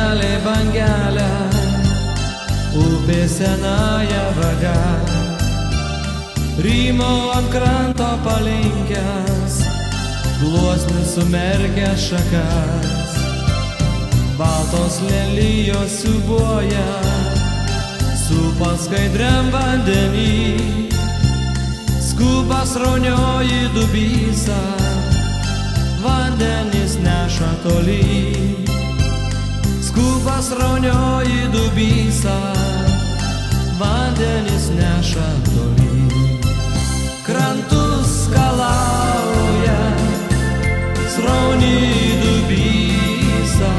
bangelė, bangelė, upė senąją vaga. Rymo ant kranto palinkęs, gluosnis sumerkęs šakas. Baltos lelijos siūbuoja, supa skaidriam vandenį. Skuba sraunioji dubysa, vandenis neša tolyn. Skuba sraunioji dubysa, vandenis neša tolyn. Krantus skalauja srauni dubysa,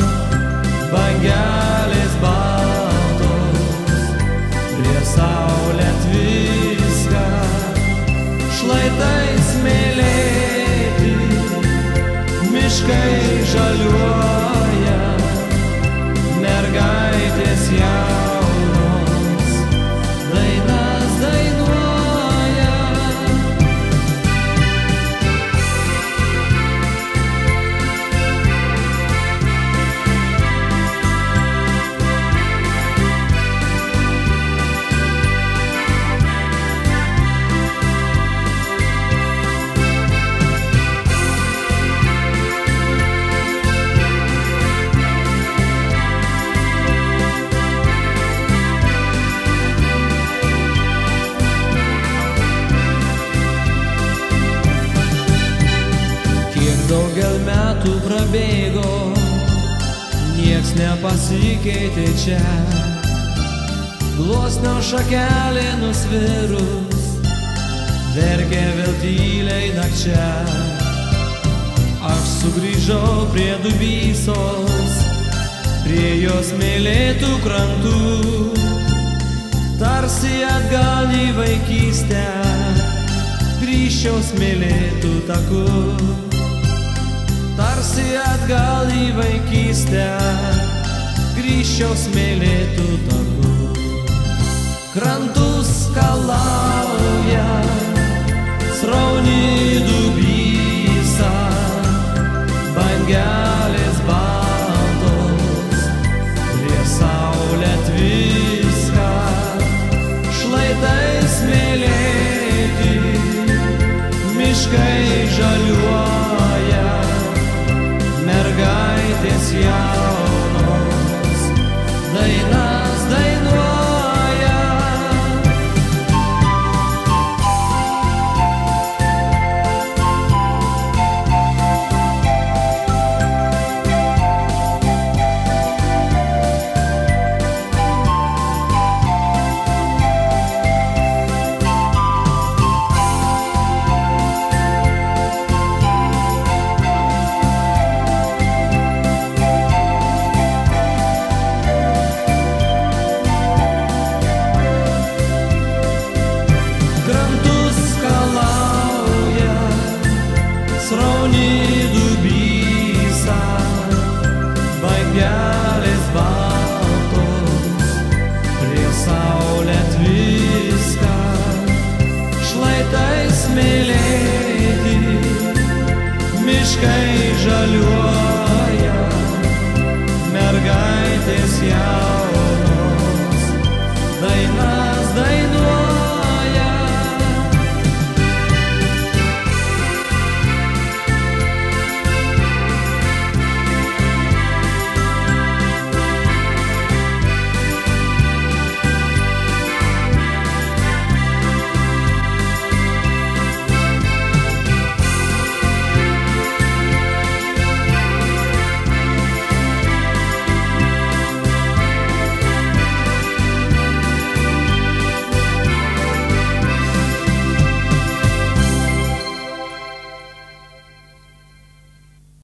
bangelės baltos prie saulę tviska. Šlaitai smėlėti, miškai žaliuoja, mergaitės jaunos dainas dainuoja. Daugel metų prabėgo, nieks nepasikeitė čia. Gluosnio šakelė nusvirus, verkė vėl tyliai nakčia. Aš sugrįžau prie dubysos, prie jos mylėtų krantų. Tarsi atgal į vaikystę, grįžčiau smėlėtų takų. Tarsi atgal į vaikystę, grįžčiau smėlėtų takų. Krantus skalauja srauni dubysa, bangelės baltos prie saulę tviska. Šlaitai smėlėti, miškai žaliuoja, mergaitės jaunos dainas dainuoja. Srauni dubysa, bangelės baltos prie saulę tviska. Šlaitai smėlėti, miškai žaliuoja, mergaitės jaunos